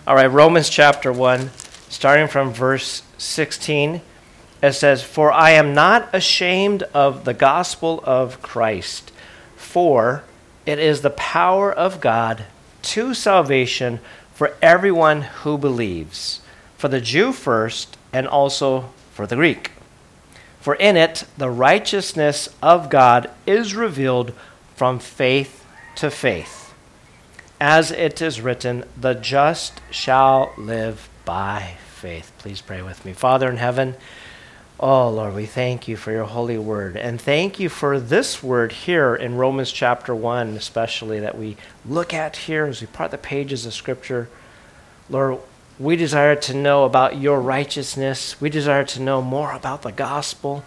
All right, Romans chapter 1, starting from verse 16, it says, "For I am not ashamed of the gospel of Christ, for it is the power of God to salvation for everyone who believes, for the Jew first, and also for the Greek. For in it the righteousness of God is revealed from faith to faith. As it is written, the just shall live by faith." Please pray with me. Father in heaven, oh Lord, we thank you for your holy word. And thank you for this word here in Romans chapter 1, especially that we look at here as we part the pages of Scripture. Lord, we desire to know about your righteousness. We desire to know more about the gospel.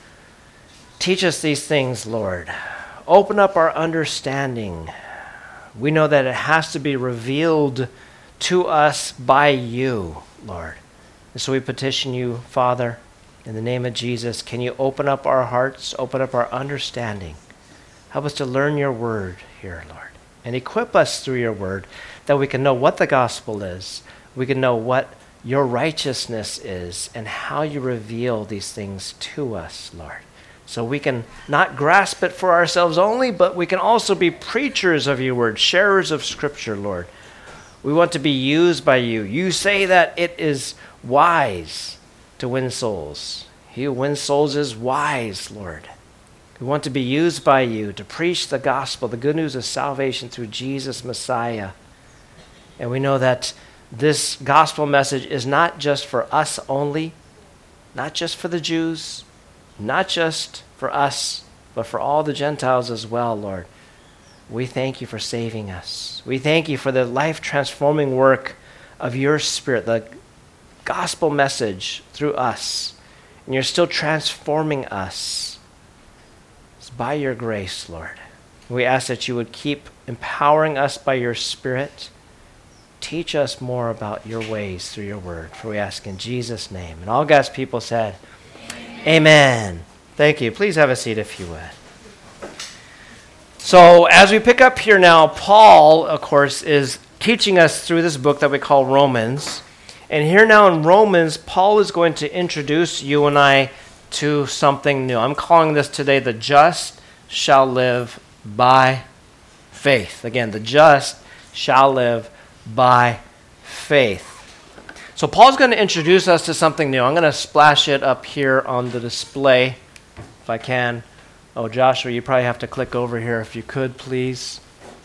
Teach us these things, Lord. Open up our understanding. We know that it has to be revealed to us by you, Lord. And so we petition you, Father, in the name of Jesus, can you open up our hearts, open up our understanding. Help us to learn your word here, Lord. And equip us through your word that we can know what the gospel is. We can know what your righteousness is and how you reveal these things to us, Lord. So we can not grasp it for ourselves only, but we can also be preachers of your word, sharers of Scripture, Lord. We want to be used by you. You say that it is wise to win souls. He who wins souls is wise, Lord. We want to be used by you to preach the gospel, the good news of salvation through Jesus Messiah. And we know that this gospel message is not just for us only, not just for the Jews, not just for us, but for all the Gentiles as well, Lord. We thank you for saving us. We thank you for the life-transforming work of your Spirit, the gospel message through us. And you're still transforming us. It's by your grace, Lord. We ask that you would keep empowering us by your Spirit. Teach us more about your ways through your word. For we ask in Jesus' name. And all God's people said, Amen. Thank you. Please have a seat if you would. So as we pick up here now, Paul, of course, is teaching us through this book that we call Romans. And here now in Romans, Paul is going to introduce you and I to something new. I'm calling this today, the just shall live by faith. Again, the just shall live by faith. So Paul's going to introduce us to something new. I'm going to splash it up here on the display, if I can. Oh, Joshua, you probably have to click over here if you could, please.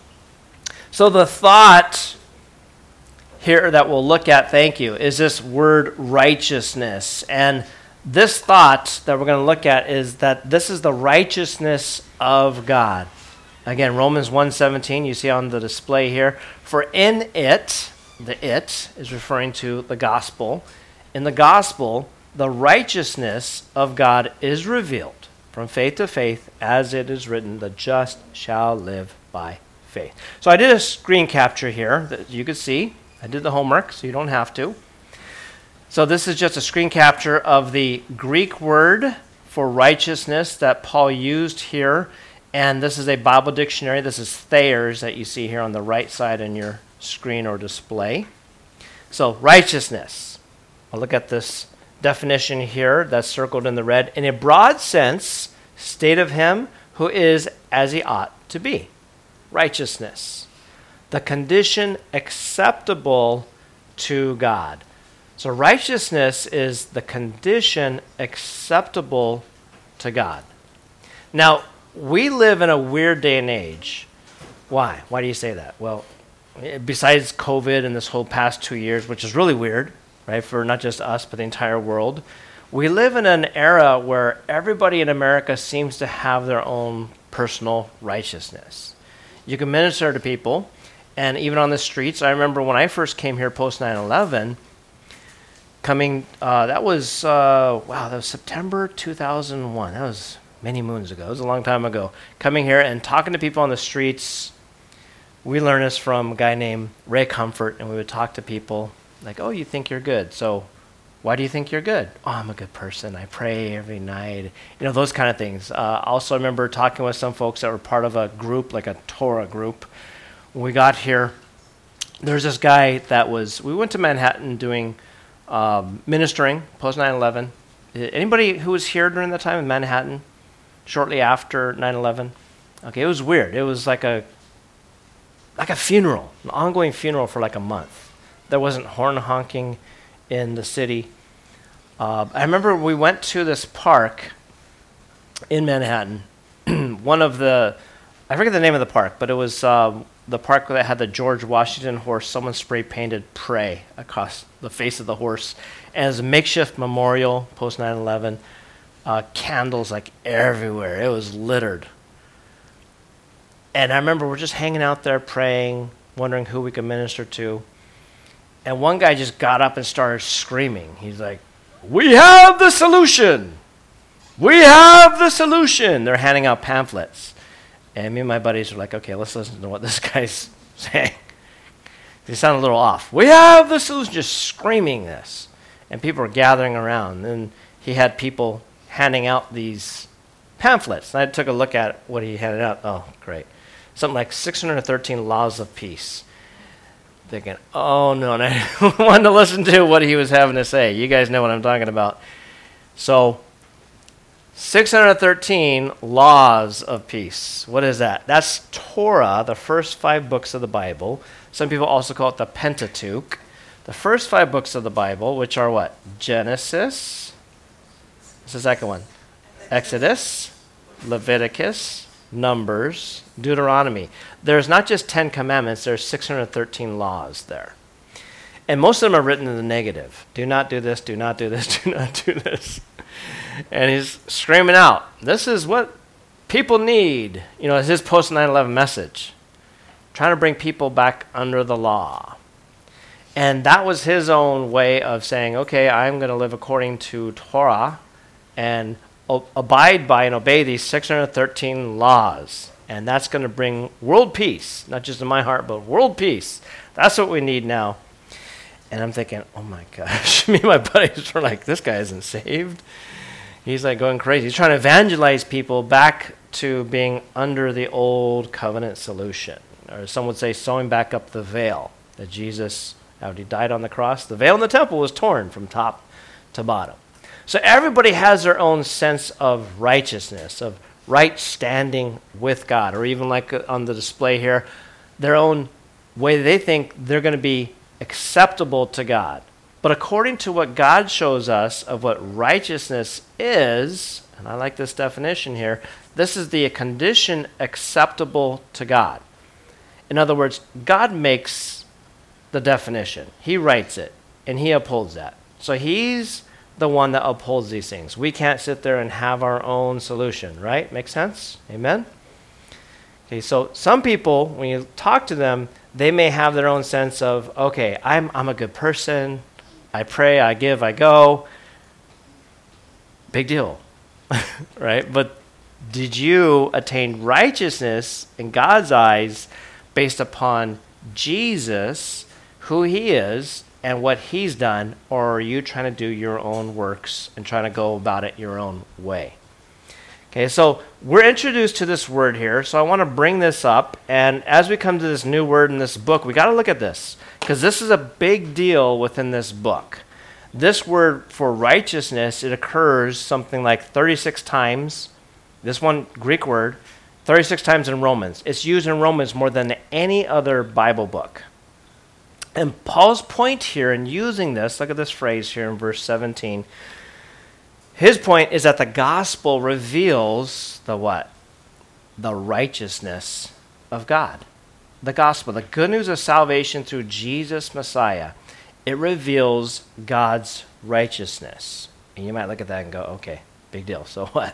So the thought here that we'll look at, thank you, is this word righteousness. And this thought that we're going to look at is that this is the righteousness of God. Again, Romans 1:17, you see on the display here. For in it, the it is referring to the gospel. In the gospel, the righteousness of God is revealed from faith to faith, as it is written, the just shall live by faith. So I did a screen capture here that you could see. I did the homework, so you don't have to. So this is just a screen capture of the Greek word for righteousness that Paul used here. And this is a Bible dictionary. This is Thayer's that you see here on the right side in your screen or display. So righteousness. I'll look at this definition here that's circled in the red. In a broad sense, state of him who is as he ought to be. Righteousness. The condition acceptable to God. So righteousness is the condition acceptable to God. Now, we live in a weird day and age. Why? Why do you say that? Well, besides COVID and this whole past 2 years, which is really weird, right, for not just us, but the entire world, we live in an era where everybody in America seems to have their own personal righteousness. You can minister to people, and even on the streets, I remember when I first came here post 9/11, that was September 2001. That was many moons ago. It was a long time ago. Coming here and talking to people on the streets. We learned this from a guy named Ray Comfort, and we would talk to people like, oh, you think you're good. So why do you think you're good? Oh, I'm a good person. I pray every night. Those kind of things. Also, I remember talking with some folks that were part of a group, like a Torah group. When we got here, there's this guy we went to Manhattan doing ministering post 9/11. Anybody who was here during that time in Manhattan, shortly after 9/11? Okay, it was weird. It was like a funeral, an ongoing funeral for like a month. There wasn't horn honking in the city. I remember we went to this park in Manhattan. I forget the name of the park, but it was the park that had the George Washington horse. Someone spray painted "Pray" across the face of the horse. And it was a makeshift memorial post 9/11. Candles like everywhere. It was littered. And I remember we're just hanging out there praying, wondering who we could minister to. And one guy just got up and started screaming. He's like, "We have the solution! We have the solution!" They're handing out pamphlets. And me and my buddies were like, okay, let's listen to what this guy's saying. He sounded a little off. "We have the solution," just screaming this. And people were gathering around. And he had people handing out these pamphlets. And I took a look at what he handed out. Oh, great. Something like 613 Laws of Peace. Thinking, oh no, and I wanted to listen to what he was having to say. You guys know what I'm talking about. So, 613 laws of peace. What is that? That's Torah, the first 5 books of the Bible. Some people also call it the Pentateuch. The first 5 books of the Bible, which are what? Genesis. What's the second one? Exodus, Leviticus, Numbers, Deuteronomy. There's not just 10 commandments, there's 613 laws there. And most of them are written in the negative. Do not do this, do not do this, do not do this. And he's screaming out, this is what people need. You know, it's his post 9/11 message. Trying to bring people back under the law. And that was his own way of saying, okay, I'm going to live according to Torah and abide by and obey these 613 laws. And that's going to bring world peace, not just in my heart, but world peace. That's what we need now. And I'm thinking, oh my gosh, me and my buddies were like, this guy isn't saved. He's like going crazy. He's trying to evangelize people back to being under the old covenant solution. Or some would say sewing back up the veil that Jesus, after he died on the cross, the veil in the temple was torn from top to bottom. So everybody has their own sense of righteousness, of right standing with God, or even like on the display here, their own way they think they're going to be acceptable to God. But according to what God shows us of what righteousness is, and I like this definition here, this is the condition acceptable to God. In other words, God makes the definition. He writes it, and he upholds that. So he's the one that upholds these things. We can't sit there and have our own solution, right? Make sense? Amen? Okay, so some people, when you talk to them, they may have their own sense of, okay, I'm a good person. I pray, I give, I go. Big deal, right? But did you attain righteousness in God's eyes based upon Jesus, who he is, and what he's done, or are you trying to do your own works and trying to go about it your own way? Okay, so we're introduced to this word here, so I want to bring this up, and as we come to this new word in this book, we got to look at this, because this is a big deal within this book. This word for righteousness, it occurs something like 36 times, this one Greek word, 36 times in Romans. It's used in Romans more than any other Bible book. And Paul's point here in using this, look at this phrase here in verse 17. His point is that the gospel reveals the what? The righteousness of God. The gospel, the good news of salvation through Jesus Messiah, it reveals God's righteousness. And you might look at that and go, okay, big deal, so what?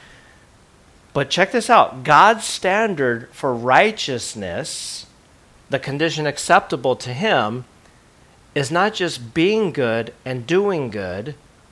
But check this out. God's standard for righteousness, the condition acceptable to him, is not just being good and doing good.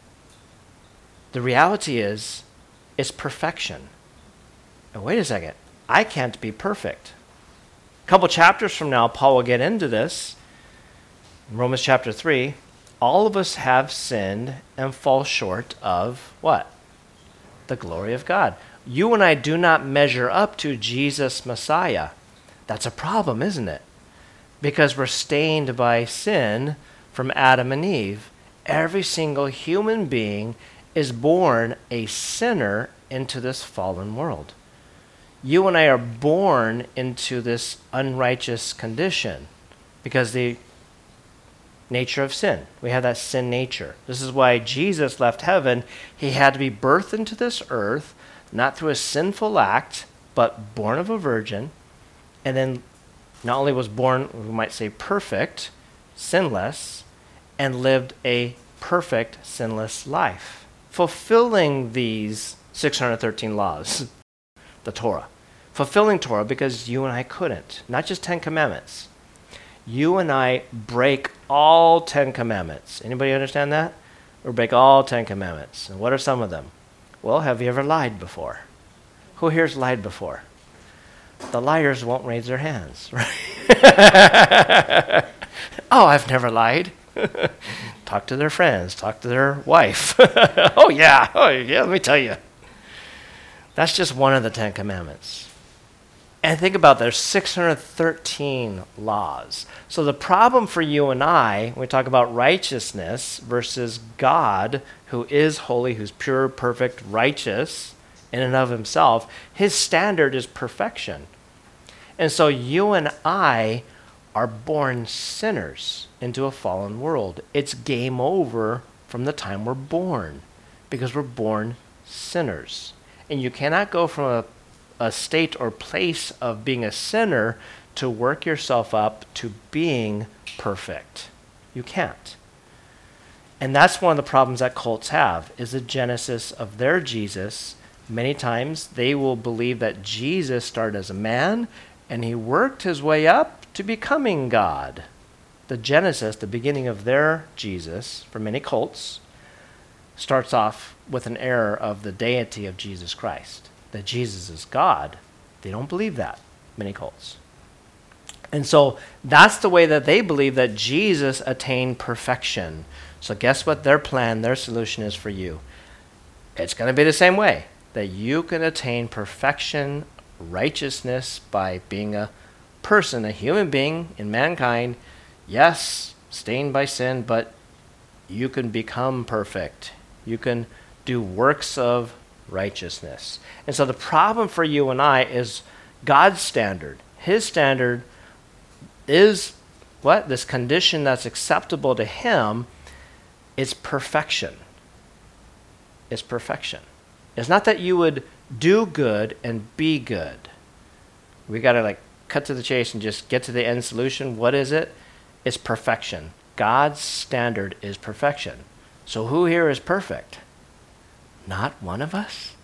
The reality is, it's perfection. And wait a second, I can't be perfect. A couple chapters from now, Paul will get into this. In Romans chapter 3, all of us have sinned and fall short of what? The glory of God. You and I do not measure up to Jesus Messiah. That's a problem, isn't it? because we're stained by sin from Adam and Eve. Every single human being is born a sinner into this fallen world. You and I are born into this unrighteous condition because the nature of sin. We have that sin nature. This is why Jesus left heaven. He had to be birthed into this earth, not through a sinful act, but born of a virgin, and then not only was born, we might say perfect, sinless, and lived a perfect, sinless life, fulfilling these 613 laws, the Torah. Fulfilling Torah because you and I couldn't. Not just 10 commandments. You and I break all 10 commandments. Anybody understand that? We break all 10 commandments. And what are some of them? Well, have you ever lied before? Who here's lied before? The liars won't raise their hands, right? Oh, I've never lied. Talk to their friends. Talk to their wife. Oh, yeah, let me tell you. That's just one of the 10 commandments. And think about there's 613 laws. So the problem for you and I, when we talk about righteousness versus God, who is holy, who's pure, perfect, righteous in and of himself, his standard is perfection. And so you and I are born sinners into a fallen world. It's game over from the time we're born because we're born sinners. And you cannot go from a state or place of being a sinner to work yourself up to being perfect. You can't. And that's one of the problems that cults have, is the genesis of their Jesus. Many times they will believe that Jesus started as a man and he worked his way up to becoming God. The genesis, the beginning of their Jesus, for many cults, starts off with an error of the deity of Jesus Christ. That Jesus is God. They don't believe that, many cults. And so that's the way that they believe that Jesus attained perfection. So guess what their plan, their solution is for you? It's going to be the same way, that you can attain perfection, righteousness by being a person, a human being in mankind. Yes, stained by sin, but you can become perfect. You can do works of righteousness. And so the problem for you and I is God's standard. His standard is what? This condition that's acceptable to him is perfection. It's perfection. It's not that you would do good and be good. We got to cut to the chase and just get to the end solution. What is it? It's perfection. God's standard is perfection. So who here is perfect? Not one of us.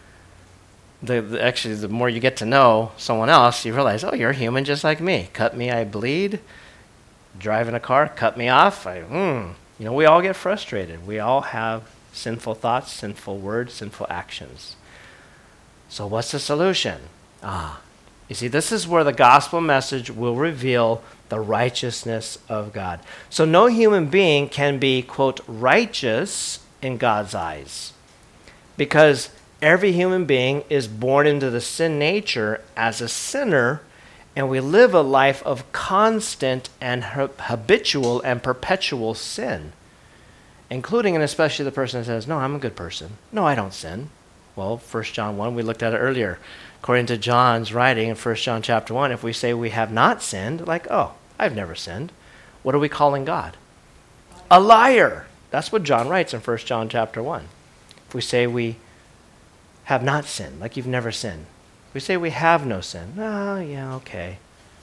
Actually, the more you get to know someone else, you realize, oh, you're human just like me. Cut me, I bleed. Driving a car, cut me off. We all get frustrated. We all have sinful thoughts, sinful words, sinful actions. So what's the solution? You see, this is where the gospel message will reveal the righteousness of God. So no human being can be, quote, righteous in God's eyes. Because every human being is born into the sin nature as a sinner, and we live a life of constant and habitual and perpetual sin, including and especially the person that says, no, I'm a good person. No, I don't sin. Well, 1 John 1, we looked at it earlier. According to John's writing in 1 John chapter 1, if we say we have not sinned, I've never sinned, what are we calling God? A liar. That's what John writes in 1 John chapter 1. If we say we have not sinned, like you've never sinned. If we say we have no sin, okay.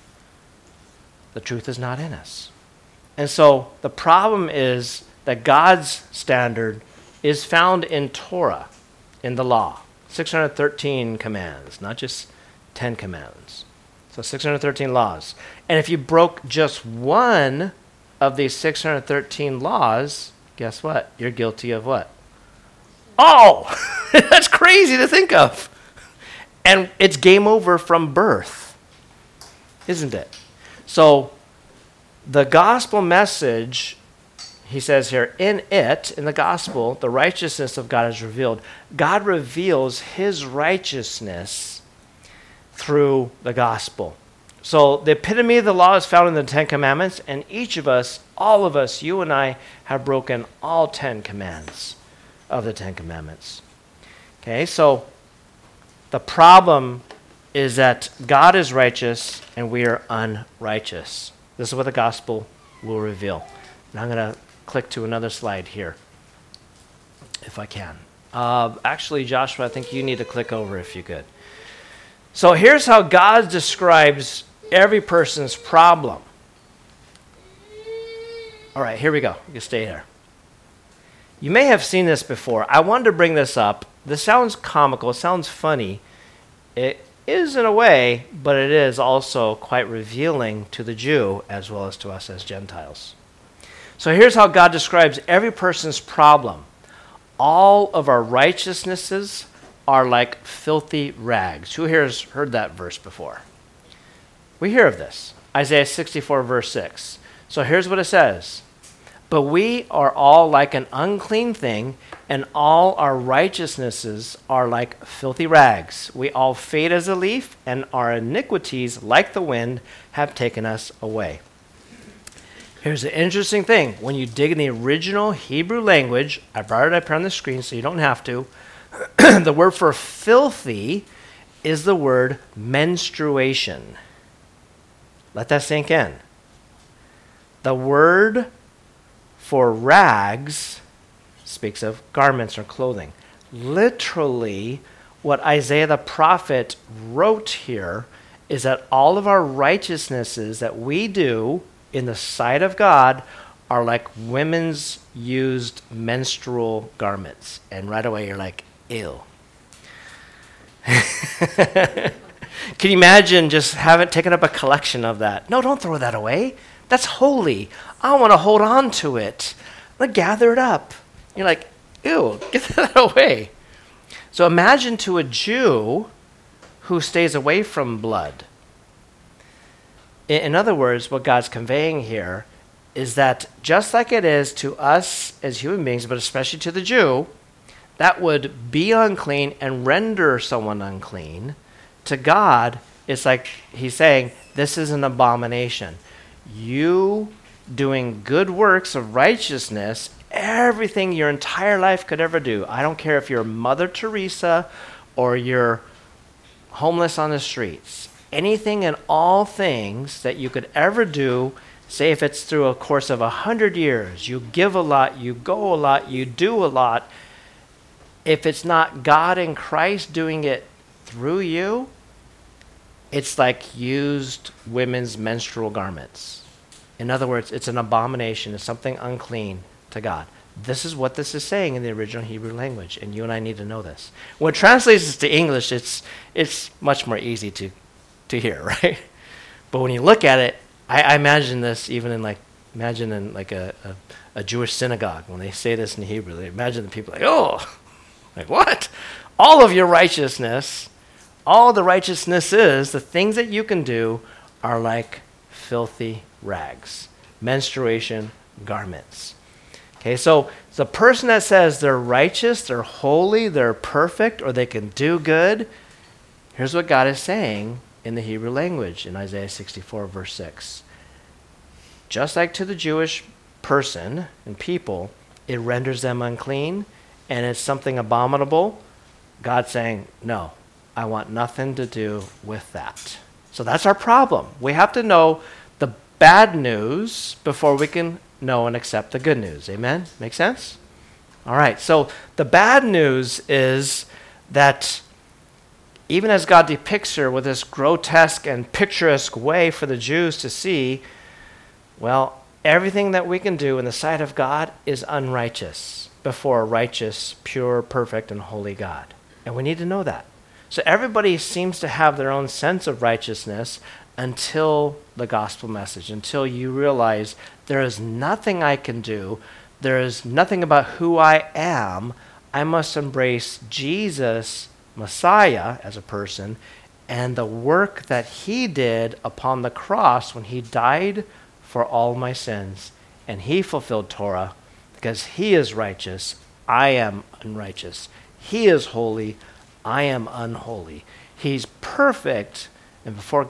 The truth is not in us. And so the problem is that God's standard is found in Torah, in the law. 613 commands, not just 10 commands. So 613 laws. And if you broke just one of these 613 laws, guess what? You're guilty of what? Oh, that's crazy to think of. And it's game over from birth, isn't it? So the gospel message, he says here, in the gospel, the righteousness of God is revealed. God reveals his righteousness through the gospel. So the epitome of the law is found in the Ten Commandments, and each of us, all of us, you and I, have broken all 10 commands of the Ten Commandments. Okay, so the problem is that God is righteous and we are unrighteous. This is what the gospel will reveal. And I'm going to click to another slide here, if I can. Actually, Joshua, I think you need to click over if you could. So here's how God describes every person's problem. All right, here we go. You can stay there. You may have seen this before. I wanted to bring this up. This sounds comical. It sounds funny. It is in a way, but it is also quite revealing to the Jew as well as to us as Gentiles. So here's how God describes every person's problem. All of our righteousnesses are like filthy rags. Who here has heard that verse before? We hear of this. Isaiah 64, verse 6. So here's what it says. But we are all like an unclean thing, and all our righteousnesses are like filthy rags. We all fade as a leaf, and our iniquities, like the wind, have taken us away. Here's the interesting thing. When you dig in the original Hebrew language, I brought it up here on the screen so you don't have to. The word for filthy is the word menstruation. Let that sink in. The word for rags speaks of garments or clothing. Literally, what Isaiah the prophet wrote here is that all of our righteousnesses that we do in the sight of God are like women's used menstrual garments. And right away you're like, ew. Can you imagine just taking up a collection of that? No, don't throw that away. That's holy. I want to hold on to it. Let's gather it up. You're like, ew, get that away. So imagine to a Jew who stays away from blood. In other words, what God's conveying here is that just like it is to us as human beings, but especially to the Jew, that would be unclean and render someone unclean. To God, it's like he's saying, this is an abomination. You doing good works of righteousness, everything your entire life could ever do. I don't care if you're Mother Teresa or you're homeless on the streets. Anything and all things that you could ever do, say if it's through a course of 100 years, you give a lot, you go a lot, you do a lot. If it's not God in Christ doing it through you, it's like used women's menstrual garments. In other words, it's an abomination. It's something unclean to God. This is what this is saying in the original Hebrew language, and you and I need to know this. When it translates this to English, it's much more easy to hear, right? But when you look at it, I imagine this even in a Jewish synagogue. When they say this in Hebrew, they imagine the people like, oh, like what? All of your righteousness, all the righteousness is, the things that you can do are like filthy rags, menstruation garments. Okay, so the person that says they're righteous, they're holy, they're perfect, or they can do good, here's what God is saying in the Hebrew language in Isaiah 64, verse 6. Just like to the Jewish person and people, it renders them unclean and it's something abominable. God's saying, no, I want nothing to do with that. So that's our problem. We have to know the bad news before we can know and accept the good news. Amen? Make sense? All right. So the bad news is that even as God depicts her with this grotesque and picturesque way for the Jews to see, well, everything that we can do in the sight of God is unrighteous before a righteous, pure, perfect, and holy God. And we need to know that. So everybody seems to have their own sense of righteousness until the gospel message, until you realize there is nothing I can do, there is nothing about who I am. I must embrace Jesus, Messiah, as a person, and the work that he did upon the cross when he died for all my sins. And he fulfilled Torah because he is righteous, I am unrighteous. He is holy, I am unholy. He's perfect, and before God,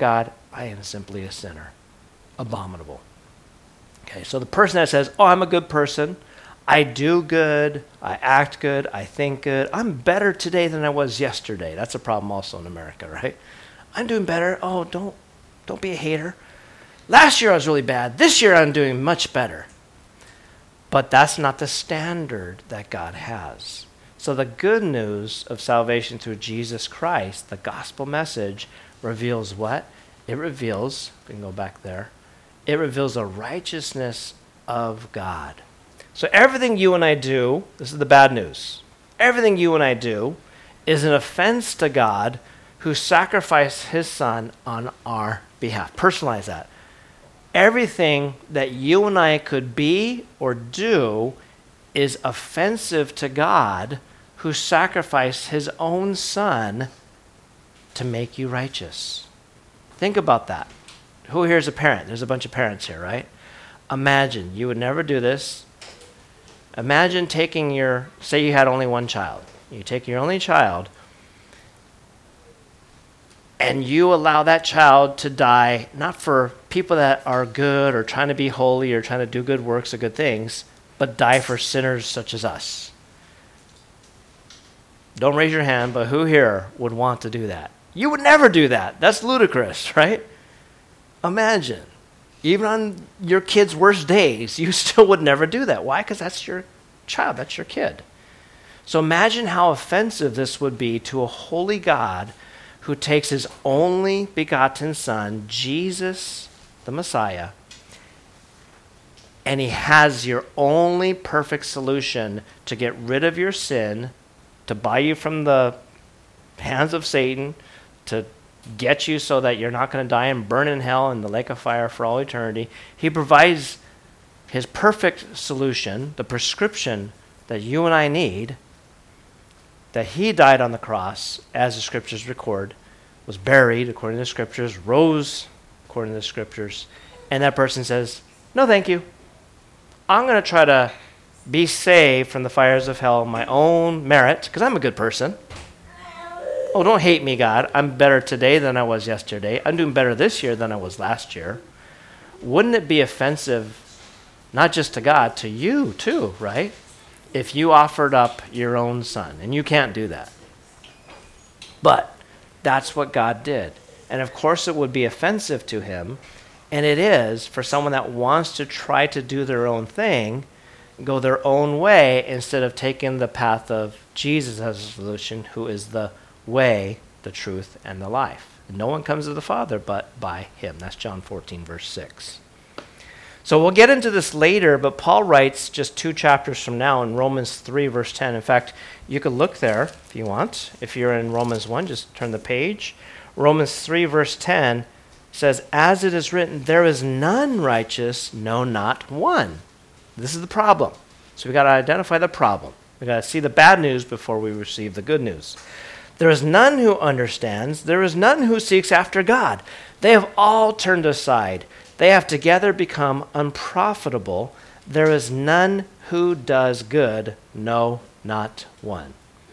I am simply a sinner. Abominable. Okay, so the person that says, oh, I'm a good person, I do good, I act good, I think good, I'm better today than I was yesterday. That's a problem also in America, right? I'm doing better. Oh, don't be a hater. Last year I was really bad. This year I'm doing much better. But that's not the standard that God has. So the good news of salvation through Jesus Christ, the gospel message, reveals what? It reveals, we can go back there, it reveals the righteousness of God. So everything you and I do, this is the bad news, everything you and I do is an offense to God who sacrificed his son on our behalf. Personalize that. Everything that you and I could be or do is offensive to God who sacrificed his own son to make you righteous. Think about that. Who here is a parent? There's a bunch of parents here, right? Imagine, you would never do this. Imagine taking say you had only one child. You take your only child and you allow that child to die, not for people that are good or trying to be holy or trying to do good works or good things, but die for sinners such as us. Don't raise your hand, but who here would want to do that? You would never do that. That's ludicrous, right? Imagine. Even on your kid's worst days, you still would never do that. Why? Because that's your child. That's your kid. So imagine how offensive this would be to a holy God who takes his only begotten son, Jesus, the Messiah, and he has your only perfect solution to get rid of your sin, to buy you from the hands of Satan, to get you so that you're not going to die and burn in hell in the lake of fire for all eternity. He provides his perfect solution, the prescription that you and I need, that he died on the cross, as the scriptures record, was buried according to the scriptures, rose according to the scriptures, and that person says, no thank you. I'm going to try to be saved from the fires of hell on my own merit, because I'm a good person. Oh, don't hate me, God. I'm better today than I was yesterday. I'm doing better this year than I was last year. Wouldn't it be offensive, not just to God, to you too, right? If you offered up your own son, and you can't do that. But that's what God did. And of course it would be offensive to him, and it is for someone that wants to try to do their own thing, go their own way, instead of taking the path of Jesus as a solution, who is the way, the truth, and the life. And no one comes to the Father but by him. That's John 14, verse 6. So we'll get into this later, but Paul writes just 2 chapters from now in Romans 3, verse 10. In fact, you could look there if you want. If you're in Romans 1, just turn the page. Romans 3, verse 10 says, as it is written, there is none righteous, no, not one. This is the problem. So we've got to identify the problem. We've got to see the bad news before we receive the good news. There is none who understands. There is none who seeks after God. They have all turned aside. They have together become unprofitable. There is none who does good, no, not one.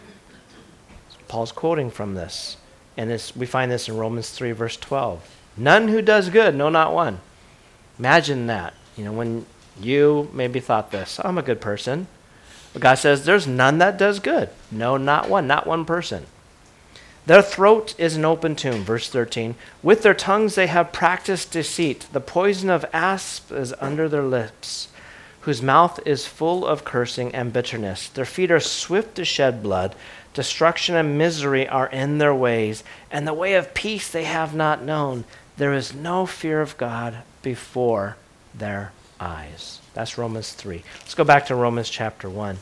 So Paul's quoting from this. And we find this in Romans 3, verse 12. None who does good, no, not one. Imagine that. When you maybe thought this, I'm a good person. But God says, there's none that does good. No, not one person. Their throat is an open tomb, verse 13. With their tongues they have practiced deceit. The poison of asp is under their lips, whose mouth is full of cursing and bitterness. Their feet are swift to shed blood. Destruction and misery are in their ways, and the way of peace they have not known. There is no fear of God before their eyes. That's Romans 3. Let's go back to Romans chapter 1.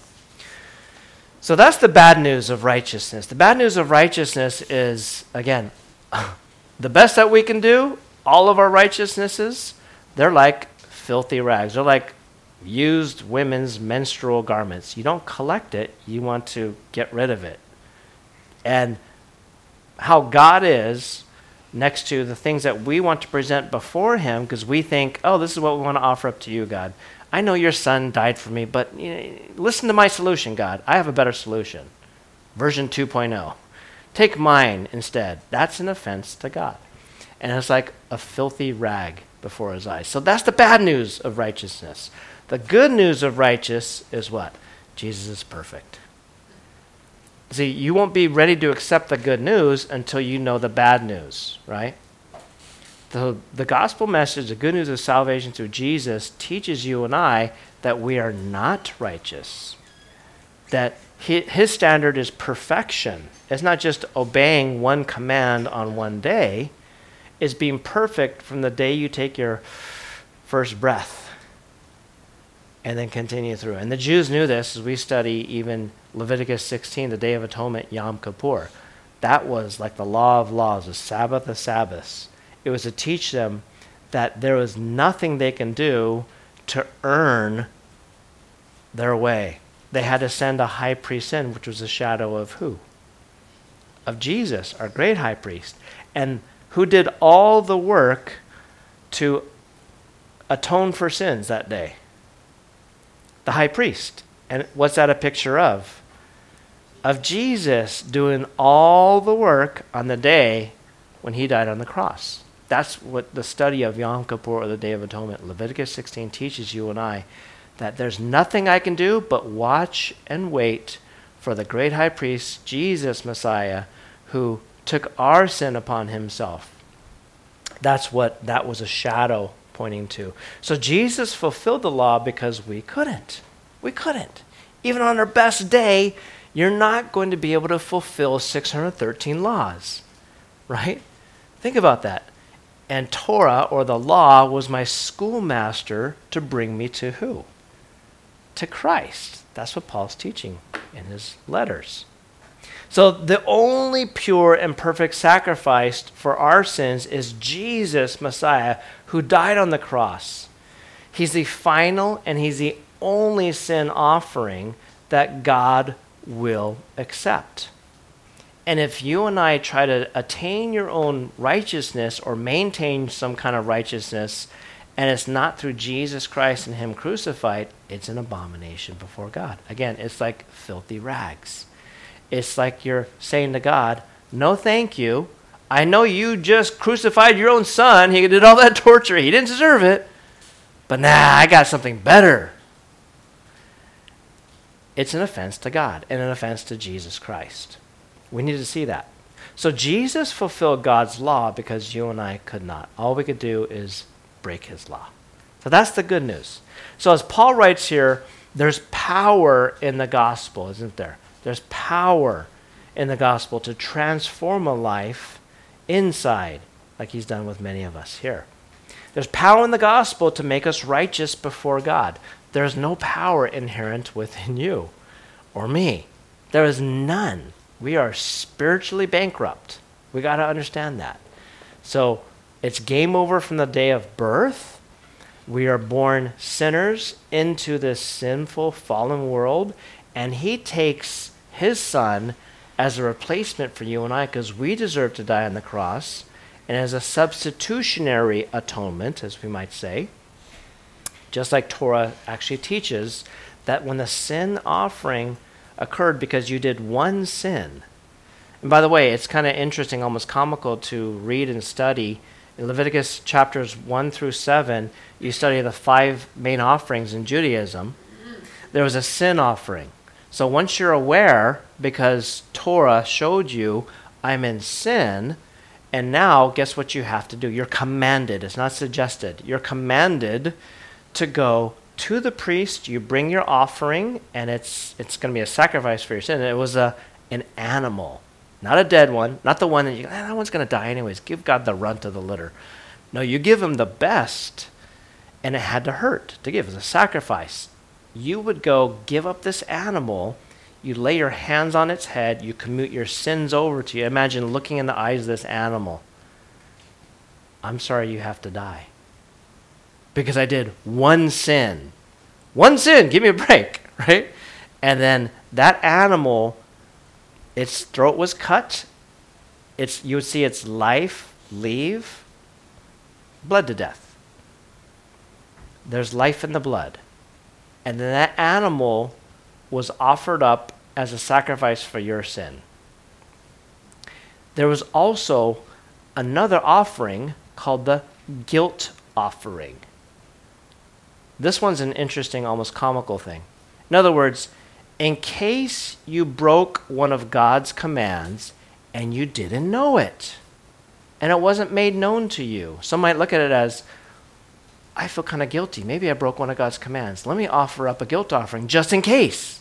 So that's the bad news of righteousness. The bad news of righteousness is, again, the best that we can do, all of our righteousnesses, they're like filthy rags. They're like used women's menstrual garments. You don't collect it, you want to get rid of it. And how God is next to the things that we want to present before him, because we think, oh, this is what we want to offer up to you, God. I know your son died for me, but listen to my solution, God. I have a better solution. Version 2.0. Take mine instead. That's an offense to God. and it's like a filthy rag before his eyes. So that's the bad news of righteousness. The good news of righteous is what? Jesus is perfect. See, you won't be ready to accept the good news until you know the bad news, right? The gospel message, the good news of salvation through Jesus, teaches you and I that we are not righteous. That his standard is perfection. It's not just obeying one command on one day. It's being perfect from the day you take your first breath and then continue through. And the Jews knew this as we study even Leviticus 16, the Day of Atonement, Yom Kippur. That was like the law of laws, the Sabbath of Sabbaths. It was to teach them that there was nothing they can do to earn their way. They had to send a high priest in, which was a shadow of who? Of Jesus, our great high priest. And who did all the work to atone for sins that day? The high priest. And what's that a picture of? Of Jesus doing all the work on the day when he died on the cross. That's what the study of Yom Kippur, or the Day of Atonement, Leviticus 16, teaches you and I, that there's nothing I can do but watch and wait for the great high priest, Jesus Messiah, who took our sin upon himself. That's what that was a shadow pointing to. So Jesus fulfilled the law because we couldn't. We couldn't. Even on our best day, you're not going to be able to fulfill 613 laws, right? Think about that. And Torah, or the law, was my schoolmaster to bring me to who? To Christ. That's what Paul's teaching in his letters. So the only pure and perfect sacrifice for our sins is Jesus, Messiah, who died on the cross. He's the final and he's the only sin offering that God will accept. And if you and I try to attain your own righteousness or maintain some kind of righteousness, and it's not through Jesus Christ and him crucified, it's an abomination before God. Again, it's like filthy rags. It's like you're saying to God, no thank you. I know you just crucified your own son. He did all that torture. He didn't deserve it. But nah, I got something better. It's an offense to God and an offense to Jesus Christ. We need to see that. So Jesus fulfilled God's law because you and I could not. All we could do is break his law. So that's the good news. So as Paul writes here, there's power in the gospel, isn't there? There's power in the gospel to transform a life inside, like he's done with many of us here. There's power in the gospel to make us righteous before God. There's no power inherent within you or me. There is none. We are spiritually bankrupt. We got to understand that. So it's game over from the day of birth. We are born sinners into this sinful, fallen world, and he takes his son as a replacement for you and I, because we deserve to die on the cross, and as a substitutionary atonement, as we might say, just like Torah actually teaches, that when the sin offering occurred because you did one sin. And by the way, it's kind of interesting, almost comical to read and study. In Leviticus chapters 1 through 7, you study the 5 main offerings in Judaism. There was a sin offering. So once you're aware, because Torah showed you, I'm in sin, and now guess what you have to do? You're commanded. It's not suggested. You're commanded to go to the priest. You bring your offering, and it's going to be a sacrifice for your sin. And it was an animal, not a dead one, not the one that that one's going to die anyways. Give God the runt of the litter. No, you give him the best, and it had to hurt to give. It was a sacrifice. You would go give up this animal. You lay your hands on its head. You commute your sins over to you. Imagine looking in the eyes of this animal. I'm sorry you have to die. Because I did one sin. One sin, give me a break, right? And then that animal, its throat was cut. You would see its life leave, bled to death. There's life in the blood. And then that animal was offered up as a sacrifice for your sin. There was also another offering called the guilt offering. This one's an interesting, almost comical thing. In other words, in case you broke one of God's commands and you didn't know it, and it wasn't made known to you. Some might look at it as, I feel kind of guilty. Maybe I broke one of God's commands. Let me offer up a guilt offering just in case.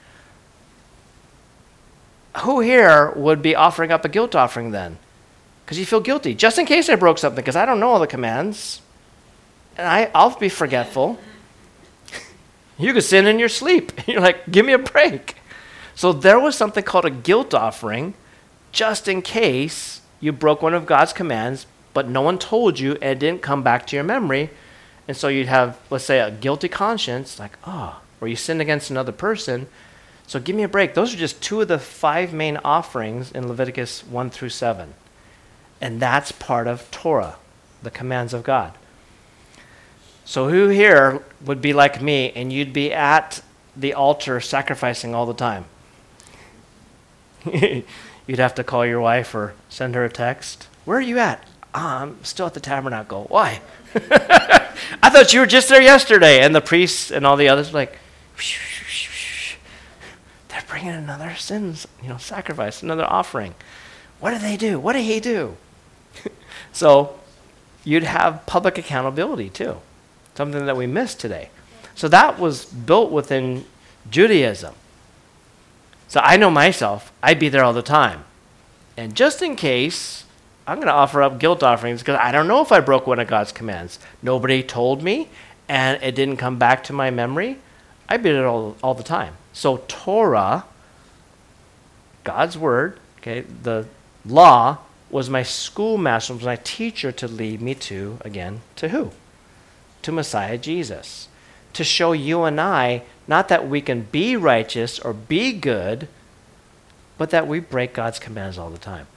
Who here would be offering up a guilt offering then? Because you feel guilty. Just in case I broke something, because I don't know all the commands. And I'll be forgetful. You could sin in your sleep. You're like, give me a break. So there was something called a guilt offering, just in case you broke one of God's commands, but no one told you and it didn't come back to your memory. And so you'd have, let's say, a guilty conscience, like, or you sinned against another person. So give me a break. Those are just 2 of the 5 main offerings in Leviticus 1 through 7. And that's part of Torah, the commands of God. So who here would be like me and you'd be at the altar sacrificing all the time? You'd have to call your wife or send her a text. Where are you at? I'm still at the tabernacle. Why? I thought you were just there yesterday. And the priests and all the others were like, they're bringing another sacrifice, another offering. What did they do? What did he do? So you'd have public accountability too, something that we missed today. So that was built within Judaism. So I know myself, I'd be there all the time. And just in case, I'm going to offer up guilt offerings because I don't know if I broke one of God's commands. Nobody told me, and it didn't come back to my memory. I'd be there all the time. So Torah, God's word, okay, the law, was my schoolmaster, was my teacher to lead me to who? To Messiah Jesus. To show you and I, not that we can be righteous or be good, but that we break God's commands all the time.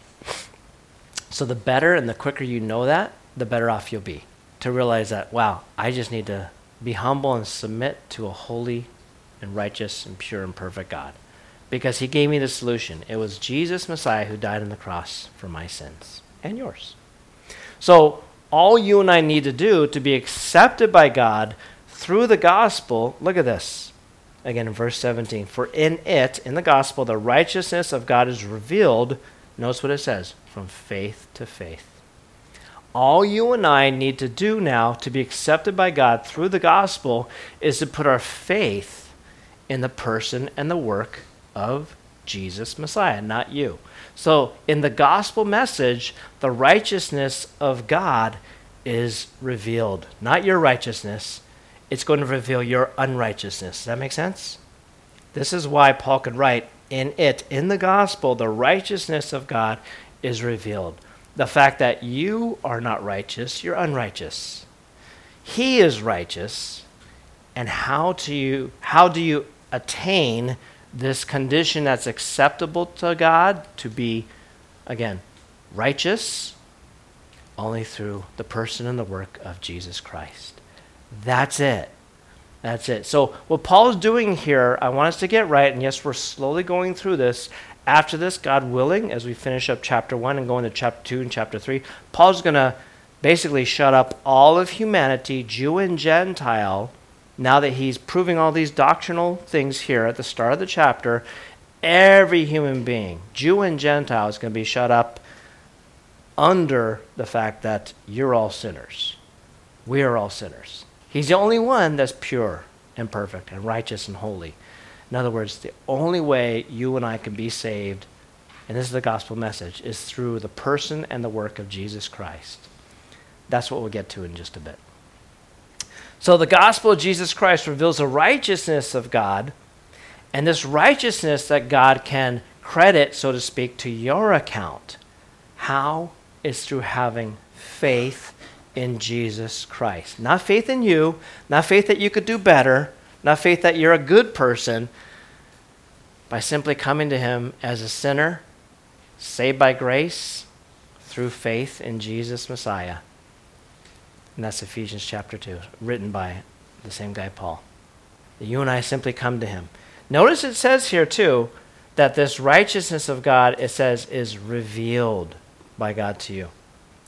So the better and the quicker you know that, the better off you'll be. To realize that, wow, I just need to be humble and submit to a holy and righteous and pure and perfect God. Because he gave me the solution. It was Jesus Messiah who died on the cross for my sins and yours. So all you and I need to do to be accepted by God through the gospel, look at this. Again in verse 17. For in it, in the gospel, the righteousness of God is revealed. Notice what it says. From faith to faith. All you and I need to do now to be accepted by God through the gospel is to put our faith in the person and the work of Jesus Messiah, not you. So in the gospel message, the righteousness of God is revealed. Not your righteousness. It's going to reveal your unrighteousness. Does that make sense? This is why Paul could write, in the gospel, the righteousness of God is revealed. The fact that you are not righteous, you're unrighteous. He is righteous. And how do you attain this condition that's acceptable to God to be, again, righteous? Only through the person and the work of Jesus Christ. That's it. That's it. So what Paul's doing here, I want us to get right, and yes, we're slowly going through this. After this, God willing, as we finish up chapter 1 and go into chapter 2 and chapter 3, Paul's going to basically shut up all of humanity, Jew and Gentile. Now that he's proving all these doctrinal things here at the start of the chapter, every human being, Jew and Gentile, is going to be shut up under the fact that you're all sinners. We are all sinners. He's the only one that's pure and perfect and righteous and holy. In other words, the only way you and I can be saved, and this is the gospel message, is through the person and the work of Jesus Christ. That's what we'll get to in just a bit. So the gospel of Jesus Christ reveals the righteousness of God, and this righteousness that God can credit, so to speak, to your account. How? Is through having faith in Jesus Christ. Not faith in you, not faith that you could do better, not faith that you're a good person, by simply coming to him as a sinner, saved by grace, through faith in Jesus Messiah. And that's Ephesians chapter 2, written by the same guy, Paul. You and I simply come to him. Notice it says here too, that this righteousness of God, it says, is revealed by God to you.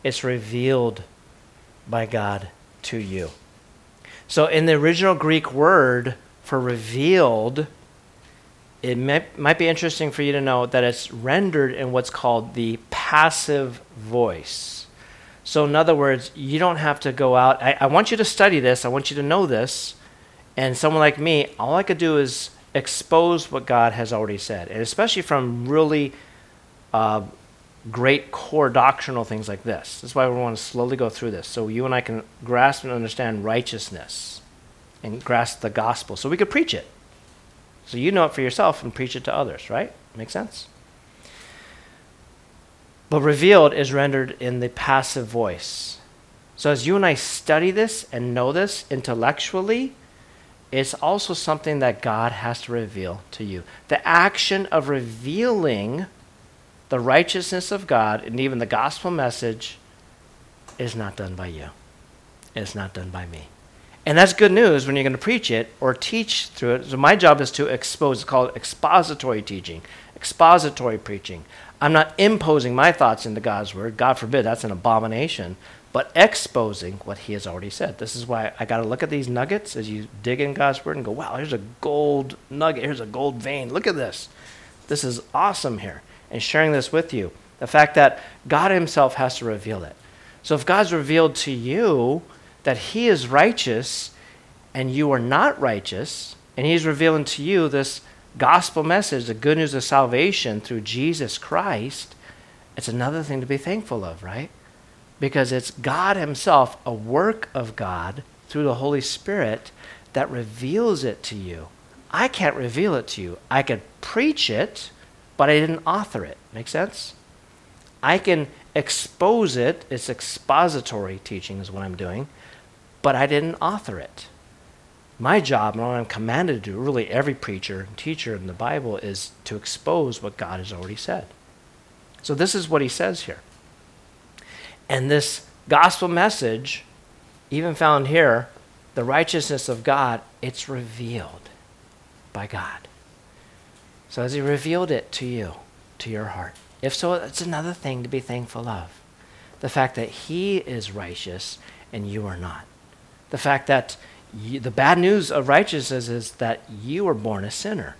It's revealed by God to you. So in the original Greek word for revealed, it might be interesting for you to know that it's rendered in what's called the passive voice. So in other words, you don't have to go out. I want you to study this. I want you to know this. And someone like me, all I could do is expose what God has already said. And especially from really great core doctrinal things like this. That's why we want to slowly go through this. So you and I can grasp and understand righteousness and grasp the gospel. So we could preach it. So you know it for yourself and preach it to others, right? Make sense? But revealed is rendered in the passive voice. So as you and I study this and know this intellectually, it's also something that God has to reveal to you. The action of revealing the righteousness of God and even the gospel message is not done by you. It's not done by me. And that's good news when you're going to preach it or teach through it. So my job is to expose. It's called expository teaching, expository preaching. I'm not imposing my thoughts into God's word. God forbid, that's an abomination. But exposing what he has already said. This is why I got to look at these nuggets as you dig in God's word and go, wow, here's a gold nugget. Here's a gold vein. Look at this. This is awesome here. And sharing this with you. The fact that God himself has to reveal it. So if God's revealed to you that he is righteous and you are not righteous, and he's revealing to you this gospel message, the good news of salvation through Jesus Christ, it's another thing to be thankful of, right? Because it's God himself, a work of God through the Holy Spirit that reveals it to you. I can't reveal it to you. I could preach it, but I didn't author it. Make sense? I can expose it. It's expository teaching is what I'm doing, but I didn't author it. My job, and what I'm commanded to do, really every preacher and teacher in the Bible, is to expose what God has already said. So this is what he says here. And this gospel message, even found here, the righteousness of God, it's revealed by God. So has he revealed it to you, to your heart? If so, it's another thing to be thankful of. The fact that he is righteous and you are not. The fact that the bad news of righteousness is that you were born a sinner.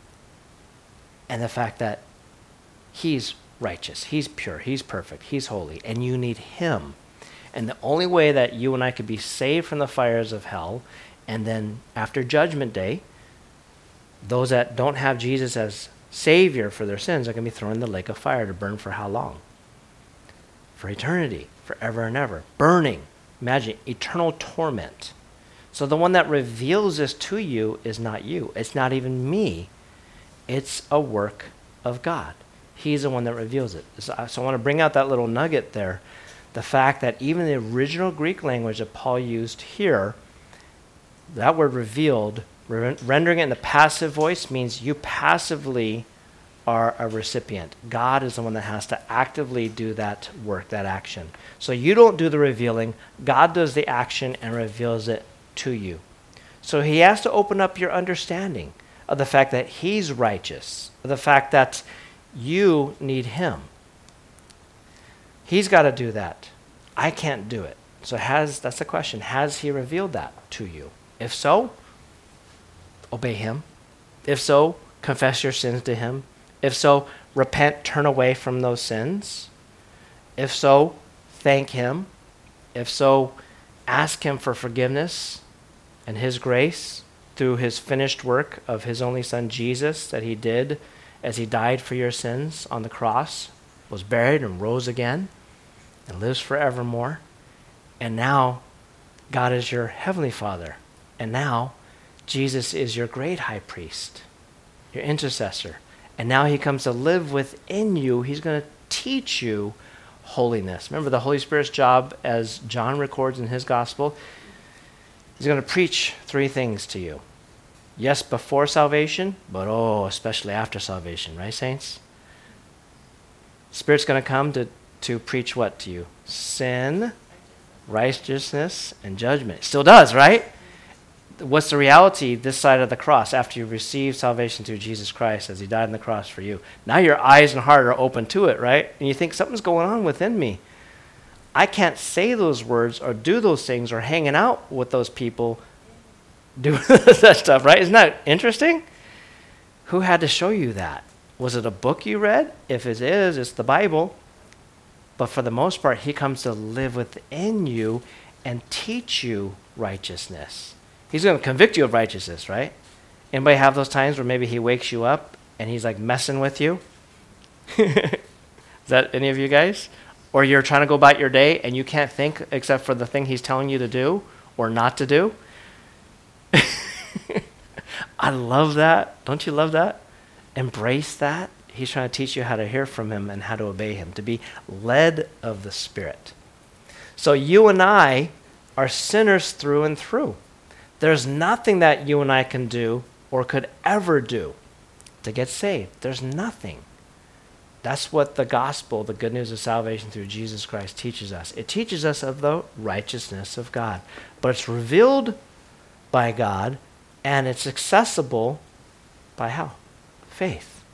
And the fact that he's righteous, he's pure, he's perfect, he's holy, and you need him. And the only way that you and I could be saved from the fires of hell, and then after Judgment Day, those that don't have Jesus as Savior for their sins are going to be thrown in the lake of fire to burn for how long? For eternity, forever and ever. Burning. Imagine, eternal torment. So the one that reveals this to you is not you. It's not even me. It's a work of God. He's the one that reveals it. So I want to bring out that little nugget there. The fact that even the original Greek language that Paul used here, that word revealed, rendering it in the passive voice means you passively are a recipient. God is the one that has to actively do that work, that action. So you don't do the revealing. God does the action and reveals it to you. So he has to open up your understanding of the fact that he's righteous, of the fact that you need him. He's got to do that. I can't do it. So that's the question. Has he revealed that to you? If so, obey him. If so, confess your sins to him. If so, repent, turn away from those sins. If so, thank him. If so, ask him for forgiveness and his grace through his finished work of his only son Jesus that he did as he died for your sins on the cross, was buried and rose again and lives forevermore. And now God is your heavenly Father. And now Jesus is your great high priest, your intercessor. And now he comes to live within you. He's going to teach you holiness. Remember the Holy Spirit's job, as John records in his gospel, he's going to preach three things to you. Yes, before salvation, but especially after salvation, right, saints? Spirit's going to come to preach what to you? Sin, righteousness, and judgment. It still does, right? What's the reality this side of the cross after you receive salvation through Jesus Christ as he died on the cross for you? Now your eyes and heart are open to it, right? And you think something's going on within me. I can't say those words or do those things or hanging out with those people doing that stuff, right? Isn't that interesting? Who had to show you that? Was it a book you read? If it is, it's the Bible. But for the most part, he comes to live within you and teach you righteousness. He's going to convict you of righteousness, right? Anybody have those times where maybe he wakes you up and he's like messing with you? Is that any of you guys? Or you're trying to go about your day and you can't think except for the thing he's telling you to do or not to do? I love that. Don't you love that? Embrace that. He's trying to teach you how to hear from him and how to obey him, to be led of the Spirit. So you and I are sinners through and through. There's nothing that you and I can do or could ever do to get saved. There's nothing. That's what the gospel, the good news of salvation through Jesus Christ, teaches us. It teaches us of the righteousness of God. But it's revealed by God, and it's accessible by how? Faith.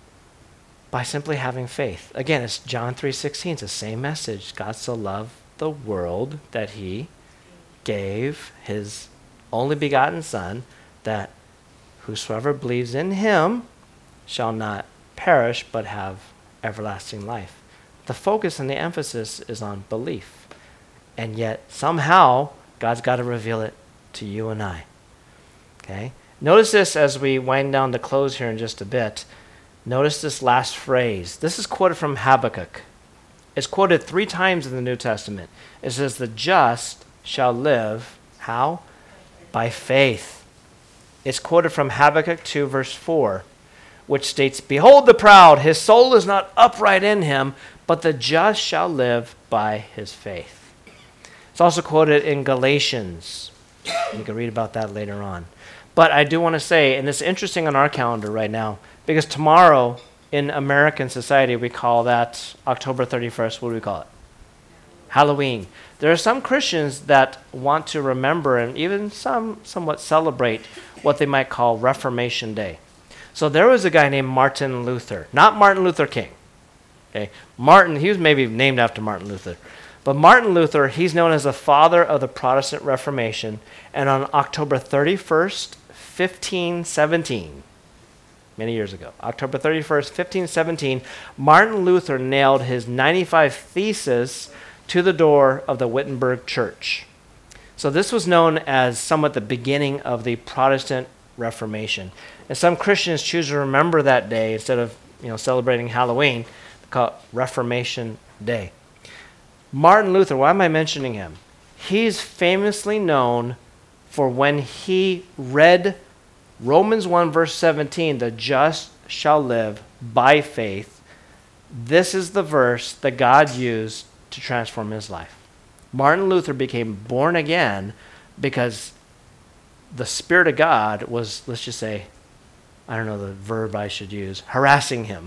By simply having faith. Again, it's John 3:16. It's the same message. God so loved the world that he gave his only begotten Son, that whosoever believes in him shall not perish but have everlasting life. The focus and the emphasis is on belief. And yet, somehow, God's got to reveal it to you and I. Okay? Notice this as we wind down to close here in just a bit. Notice this last phrase. This is quoted from Habakkuk. It's quoted 3 times in the New Testament. It says, the just shall live, how? By faith. It's quoted from Habakkuk 2, verse 4, which states, behold the proud, his soul is not upright in him, but the just shall live by his faith. It's also quoted in Galatians. You can read about that later on. But I do want to say, and it's interesting on our calendar right now, because tomorrow in American society we call that October 31st. What do we call it? Halloween. There are some Christians that want to remember and even some somewhat celebrate what they might call Reformation Day. So there was a guy named Martin Luther, not Martin Luther King. Okay, Martin, he was maybe named after Martin Luther. But Martin Luther, he's known as the father of the Protestant Reformation. And on October 31st, 1517, many years ago, October 31st, 1517, Martin Luther nailed his 95 Theses to the door of the Wittenberg Church. So this was known as somewhat the beginning of the Protestant Reformation. And some Christians choose to remember that day instead of celebrating Halloween. They call it Reformation Day. Martin Luther, why am I mentioning him? He's famously known for when he read Romans 1 verse 17, the just shall live by faith. This is the verse that God used to transform his life. Martin Luther became born again because the Spirit of God was, let's just say, I don't know the verb I should use, harassing him.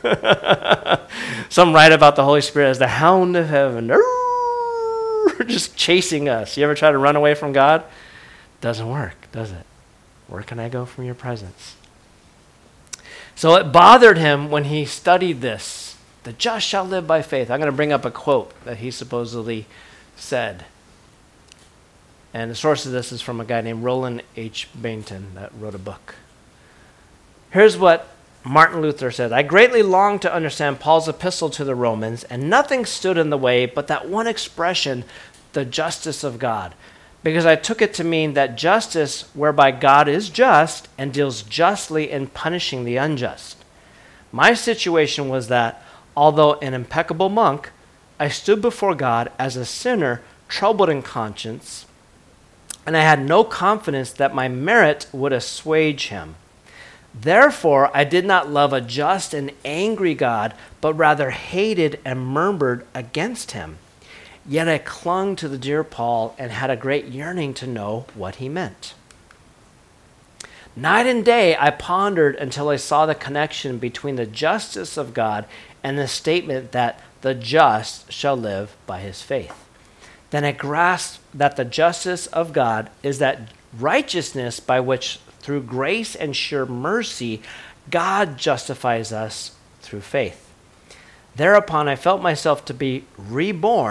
Some write about the Holy Spirit as the hound of heaven, just chasing us. You ever try to run away from God? Doesn't work, does it? Where can I go from your presence? So it bothered him when he studied this. The just shall live by faith. I'm going to bring up a quote that he supposedly said. And the source of this is from a guy named Roland H. Bainton that wrote a book. Here's what Martin Luther said. I greatly longed to understand Paul's epistle to the Romans, and nothing stood in the way but that one expression, the justice of God. Because I took it to mean that justice whereby God is just and deals justly in punishing the unjust. My situation was that, although an impeccable monk, I stood before God as a sinner troubled in conscience, and I had no confidence that my merit would assuage him. Therefore, I did not love a just and angry God, but rather hated and murmured against him. Yet I clung to the dear Paul and had a great yearning to know what he meant. Night and day I pondered until I saw the connection between the justice of God and the statement that the just shall live by his faith. Then I grasped that the justice of God is that righteousness by which, through grace and sure mercy, God justifies us through faith. Thereupon I felt myself to be reborn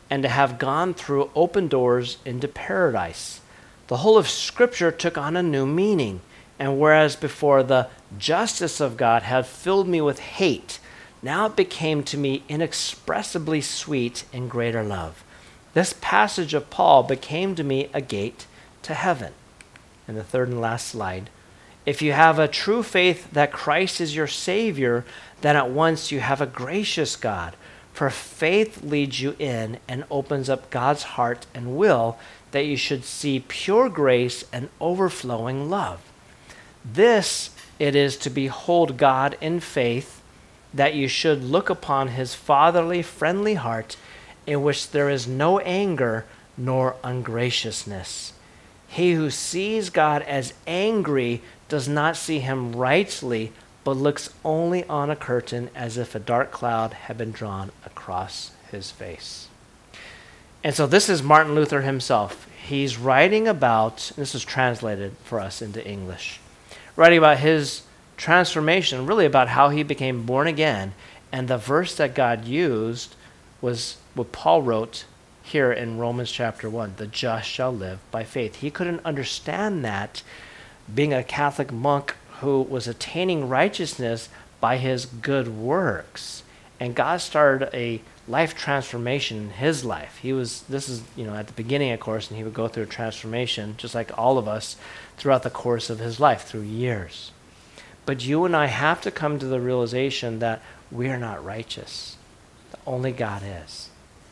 and to have gone through open doors into paradise. The whole of Scripture took on a new meaning, and whereas before the justice of God had filled me with hate, now it became to me inexpressibly sweet in greater love. This passage of Paul became to me a gate to heaven. And the third and last slide. If you have a true faith that Christ is your Savior, then at once you have a gracious God. For faith leads you in and opens up God's heart and will that you should see pure grace and overflowing love. This it is to behold God in faith, that you should look upon his fatherly, friendly heart, in which there is no anger nor ungraciousness. He who sees God as angry does not see him rightly, but looks only on a curtain as if a dark cloud had been drawn across his face. And so this is Martin Luther himself. He's writing about, this is translated for us into English, writing about his transformation, really about how he became born again. And the verse that God used was what Paul wrote here in Romans chapter 1, the just shall live by faith. He couldn't understand that, being a Catholic monk who was attaining righteousness by his good works. And God started a life transformation in his life. This is at the beginning, of course, and he would go through a transformation, just like all of us, throughout the course of his life, through years. But you and I have to come to the realization that we are not righteous. That only God is.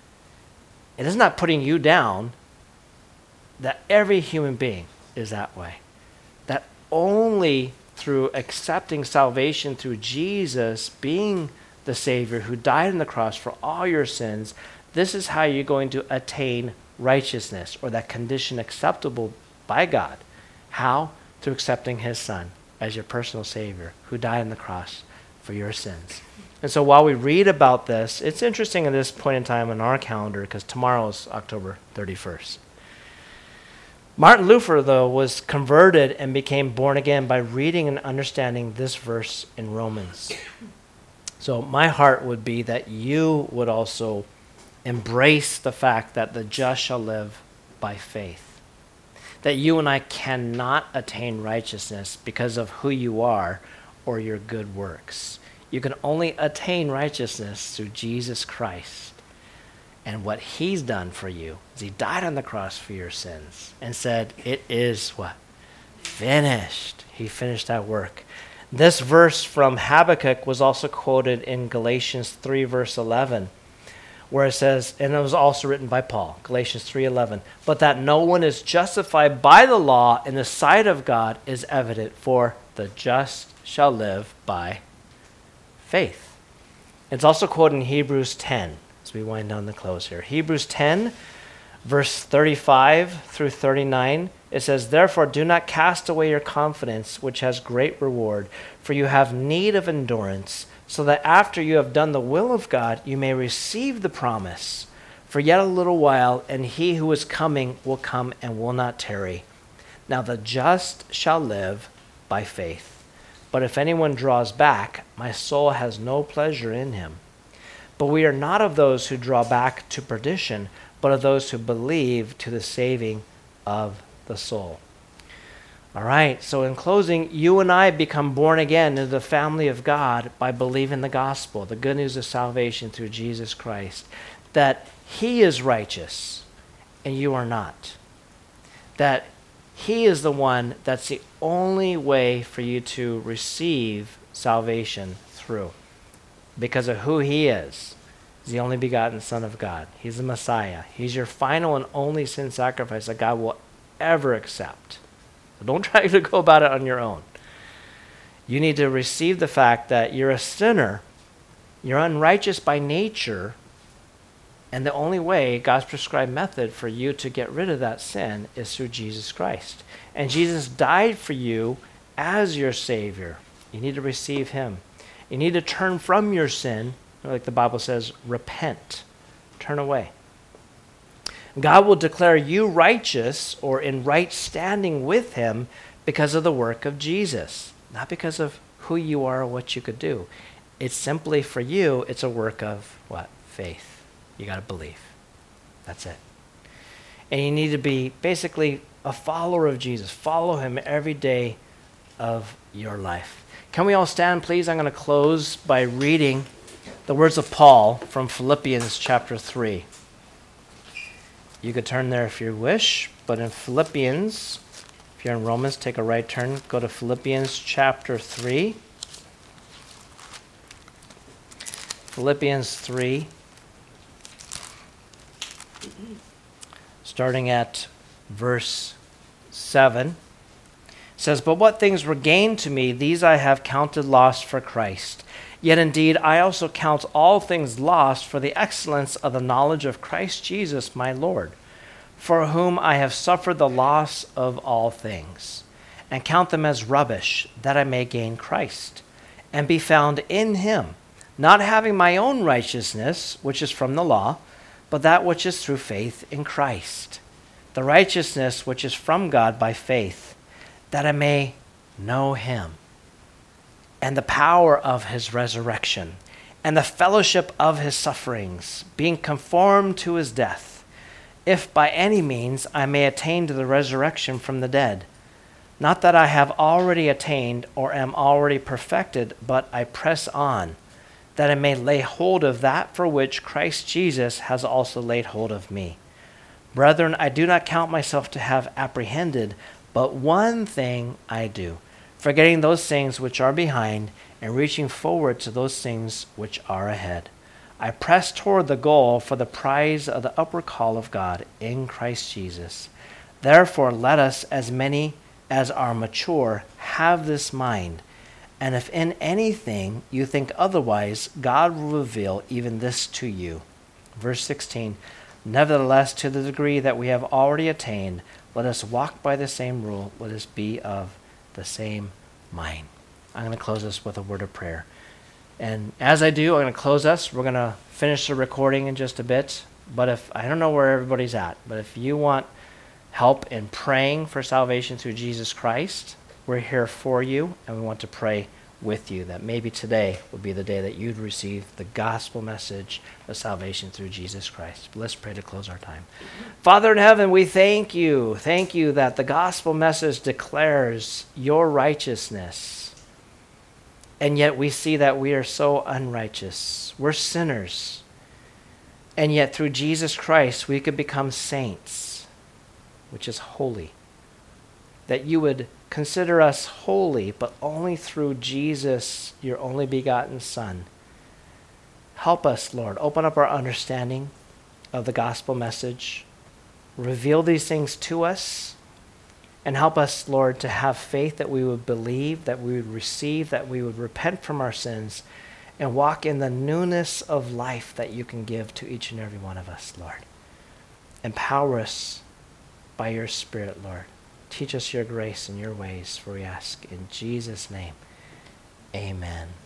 It is not putting you down that every human being is that way. That only through accepting salvation through Jesus being the Savior who died on the cross for all your sins, this is how you're going to attain righteousness, or that condition acceptable by God. How? Through accepting his Son as your personal Savior who died on the cross for your sins. And so while we read about this, it's interesting at this point in time on our calendar because tomorrow is October 31st. Martin Luther, though, was converted and became born again by reading and understanding this verse in Romans. So my heart would be that you would also embrace the fact that the just shall live by faith. That you and I cannot attain righteousness because of who you are or your good works. You can only attain righteousness through Jesus Christ. And what he's done for you is he died on the cross for your sins and said, it is what? Finished. He finished that work. This verse from Habakkuk was also quoted in Galatians 3, verse 11, where it says, and it was also written by Paul, Galatians 3:11, but that no one is justified by the law in the sight of God is evident, for the just shall live by faith. It's also quoted in Hebrews 10, as we wind down the close here. Hebrews 10, verse 35 through 39, it says, therefore do not cast away your confidence, which has great reward, for you have need of endurance, so that after you have done the will of God, you may receive the promise. For yet a little while, and he who is coming will come and will not tarry. Now the just shall live by faith. But if anyone draws back, my soul has no pleasure in him. But we are not of those who draw back to perdition, but of those who believe to the saving of the soul. All right, so in closing, you and I become born again into the family of God by believing the gospel, the good news of salvation through Jesus Christ, that he is righteous and you are not. That he is the one that's the only way for you to receive salvation through, because of who he is. He's the only begotten Son of God. He's the Messiah. He's your final and only sin sacrifice that God will ever accept. So don't try to go about it on your own. You need to receive the fact that you're a sinner, you're unrighteous by nature, and the only way, God's prescribed method for you to get rid of that sin is through Jesus Christ. And Jesus died for you as your Savior. You need to receive him. You need to turn from your sin, like the Bible says, repent, turn away. God will declare you righteous or in right standing with him because of the work of Jesus, not because of who you are or what you could do. It's simply for you, it's a work of what? Faith. You got to believe. That's it. And you need to be basically a follower of Jesus. Follow him every day of your life. Can we all stand, please? I'm going to close by reading the words of Paul from Philippians chapter 3. You could turn there if you wish, but in Philippians, if you're in Romans, take a right turn. Go to Philippians chapter 3. Philippians 3, starting at verse 7. Says, "But what things were gained to me, these I have counted loss for Christ. Yet indeed I also count all things lost for the excellence of the knowledge of Christ Jesus my Lord, for whom I have suffered the loss of all things, and count them as rubbish, that I may gain Christ, and be found in him, not having my own righteousness, which is from the law, but that which is through faith in Christ, the righteousness which is from God by faith, that I may know him, and the power of his resurrection, and the fellowship of his sufferings, being conformed to his death, if by any means I may attain to the resurrection from the dead. Not that I have already attained or am already perfected, but I press on, that I may lay hold of that for which Christ Jesus has also laid hold of me. Brethren, I do not count myself to have apprehended, but one thing I do, forgetting those things which are behind and reaching forward to those things which are ahead. I press toward the goal for the prize of the upward call of God in Christ Jesus. Therefore, let us, as many as are mature, have this mind. And if in anything you think otherwise, God will reveal even this to you." Verse 16, "Nevertheless, to the degree that we have already attained, let us walk by the same rule. Let us be of the same mind." I'm going to close us with a word of prayer. And as I do, I'm going to close us. We're going to finish the recording in just a bit. But if I don't know where everybody's at, but if you want help in praying for salvation through Jesus Christ, we're here for you, and we want to pray with you that maybe today would be the day that you'd receive the gospel message of salvation through Jesus Christ. But let's pray to close our time. Father in heaven, we thank you. Thank you that the gospel message declares your righteousness. And yet we see that we are so unrighteous. We're sinners. And yet through Jesus Christ, we could become saints, which is holy. That you would consider us holy, but only through Jesus, your only begotten Son. Help us, Lord. Open up our understanding of the gospel message. Reveal these things to us. And help us, Lord, to have faith that we would believe, that we would receive, that we would repent from our sins, and walk in the newness of life that you can give to each and every one of us, Lord. Empower us by your Spirit, Lord. Teach us your grace and your ways, for we ask in Jesus' name. Amen.